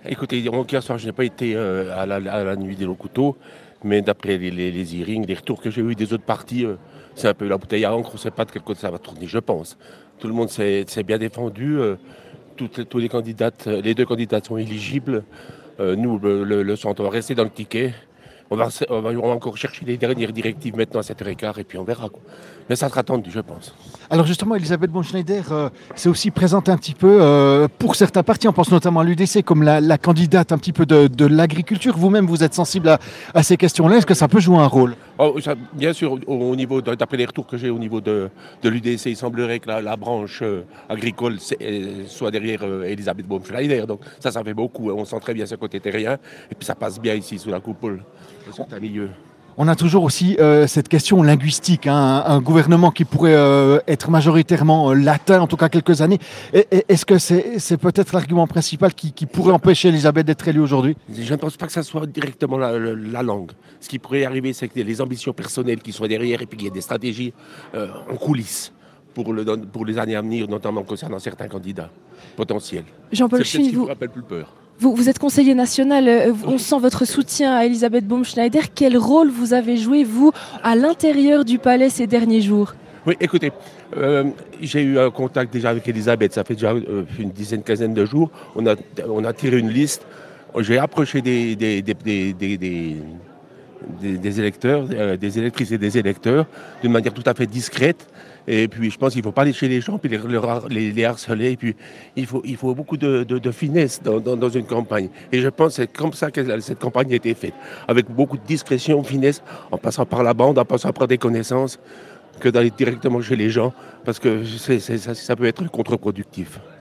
Écoutez, hier soir, je n'ai pas été à la nuit des longs couteaux, mais d'après les hearings, les retours que j'ai eus des autres partis, c'est un peu la bouteille à encre, on ne sait pas de quel côté ça va tourner, je pense. Tout le monde s'est bien défendu, tous les candidats, les deux candidats sont éligibles. Nous, le centre, on va rester dans le ticket. On va encore chercher les dernières directives maintenant à 7h15 et puis on verra, quoi. Mais ça sera tendu, je pense. Alors justement, Elisabeth Baumschneider s'est aussi présentée un petit peu pour certains partis, on pense notamment à l'UDC, comme la candidate un petit peu de l'agriculture. Vous-même, vous êtes sensible à ces questions-là. Est-ce que ça peut jouer un rôle? Oh, bien sûr, au niveau d'après les retours que j'ai au niveau de l'UDC, il semblerait que la branche agricole soit derrière Elisabeth Baumschneider. Donc ça fait beaucoup, hein. On sent très bien ce côté terrien. Et puis ça passe bien ici sous la coupole, dans certains milieux. On a toujours aussi cette question linguistique, hein, un gouvernement qui pourrait être majoritairement latin, en tout cas quelques années. Est-ce que c'est peut-être l'argument principal qui pourrait empêcher Elisabeth d'être élue aujourd'hui? Je ne pense pas que ça soit directement la langue. Ce qui pourrait arriver, c'est que les ambitions personnelles qui soient derrière et puis qu'il y ait des stratégies en coulisses pour les années à venir, notamment concernant certains candidats potentiels. Jean-Paul C'est peut-être ce Chine, qui me rappelle plus peur. vous êtes conseiller national, on sent votre soutien à Elisabeth Baumschneider. Quel rôle vous avez joué, vous, à l'intérieur du palais ces derniers jours? Oui, écoutez, j'ai eu un contact déjà avec Elisabeth, ça fait déjà une quinzaine de jours. On a tiré une liste. J'ai approché des électeurs, des électrices et des électeurs d'une manière tout à fait discrète. Et puis je pense qu'il ne faut pas aller chez les gens puis les harceler. Et puis il faut beaucoup de finesse dans une campagne. Et je pense que c'est comme ça que cette campagne a été faite. Avec beaucoup de discrétion, finesse, en passant par la bande, en passant par des connaissances, que d'aller directement chez les gens, parce que ça peut être contre-productif.